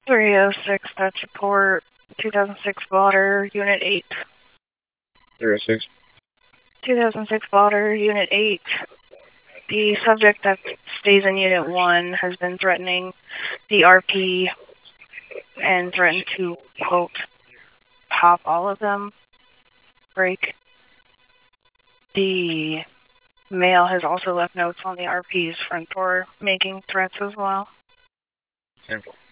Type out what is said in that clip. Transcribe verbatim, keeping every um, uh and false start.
three oh six, that's report two thousand six blotter, Unit eight. three oh six. two thousand six blotter, Unit eight. The subject that stays in Unit one has been threatening the R P and threatened to, quote, pop all of them, break. The male has also left notes on the R P's front door, making threats as well. Simple.